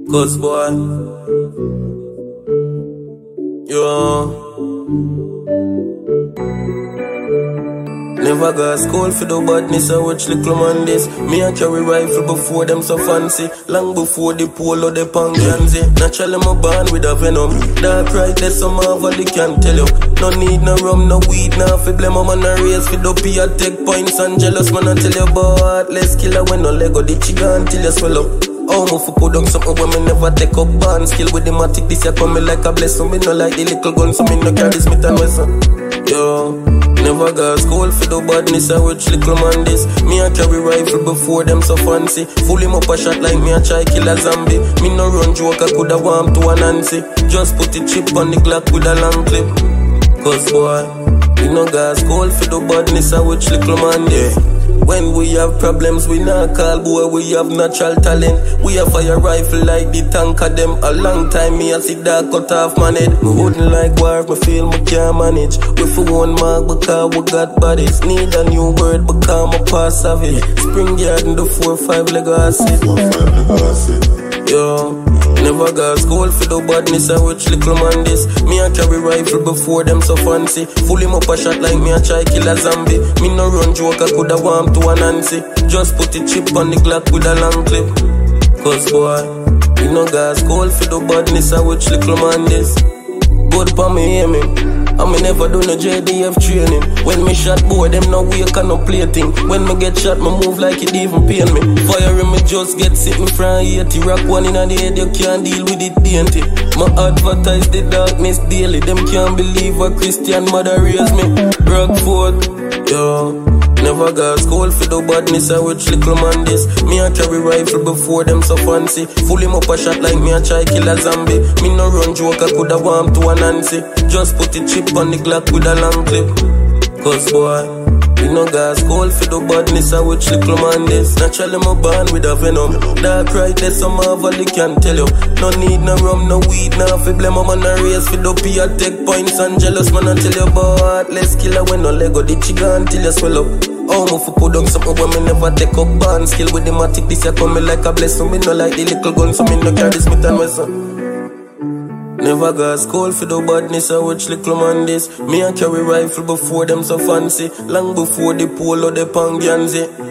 Cause boy, yo, never got school for the badness. I watch little man this. Me a carry rifle before them so fancy. Long before the polo, the panganzi. Naturally my born with a venom. Dark right there, some Marvel can tell you. No need no rum, no weed, no fi blame. I'm on a race for the P. I take points and jealous man. I tell you about let's killer when no Lego. The chicken until you swell up. Oh, move for put down something when me never take up band. Skill with the matic, this ya come me like a blessing. Me no like the little gun, so me no carry Smith and Wesson. Yo, never got school for the badness. I watch little man this. Me a carry rifle before them so fancy. Fool him up a shot like me a try kill a zombie. Me no run joke, I coulda warm to a Nancy. Just put the chip on the Glock with a long clip. Cause boy, we no got school for the badness. I watch little man there. When we have problems, we not call boy, we have natural talent. We have fire rifle like the tank of them. A long time me I see that cut off man head. Me wouldn't like war if me feel me can't manage. We for one mark because we got bodies. Need a new word because my past savage. Spring yard in the 4-5 leg acid. Yo, never got school for the badness. I watch little man this. Me a carry rifle before them so fancy. Fool him up a shot like me a try kill a zombie. Me no run joke, I coulda warm to a Nancy. Just put the chip on the Glock with a long clip. Cause boy, we no got school for the badness. I watch little man this. Good pa me aiming. I me never do no JDF training. When me shot boy, them no wake and no play thing. When me get shot, me move like it even pain me. Fire me just get sitting from 80. Rock one in the head, you can't deal with it dainty. Me advertise the darkness daily. Them can't believe a Christian mother raised me. Rockford, yo. Never got school for the badness. I watch little man this. Me a carry rifle before them so fancy. Fool him up a shot like me a try kill a zombie. Me no run joke, I coulda warm to a Nancy. Just put the chip on the Glock with a long clip. Cause boy, we no got school for the badness. I watch little man this. Naturally my born with a venom. Dark right there, some Marvel can tell you. No need no rum, no weed, no fi blame. I'm on a race for the P. I take points and jealous man. I tell you about let's killer when no Lego. The chicken until you swell up. Oh, move for put down something when me never take up band. Skill with the matic, this ya come me like a blessing. Me no like the little gun, so me no carry Smith and Wesson. Never got school for the badness. I watch little man this. Me a carry rifle before them so fancy. Long before the polo, the panganzi.